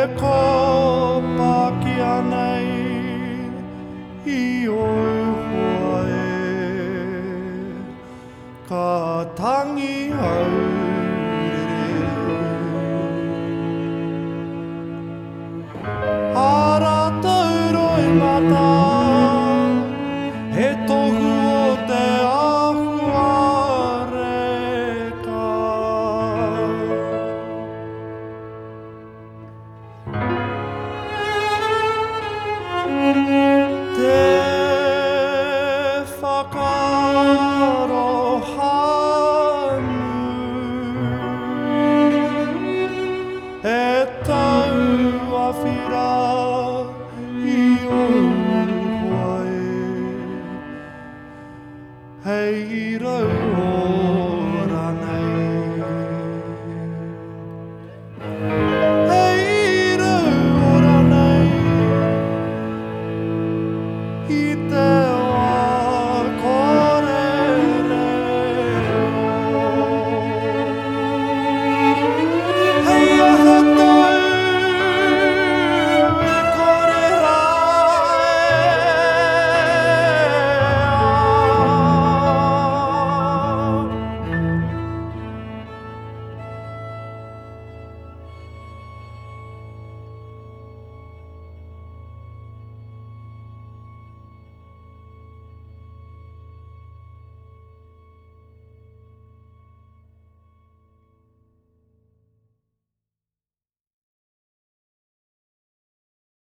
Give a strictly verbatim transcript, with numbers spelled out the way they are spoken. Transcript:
ko paki anei i oi hoa ka tangi haurere. Ara tauroi mata, he tohu o te ahuareka. Te whakarohanu e tau awhira i ohuai hei rau ora nei.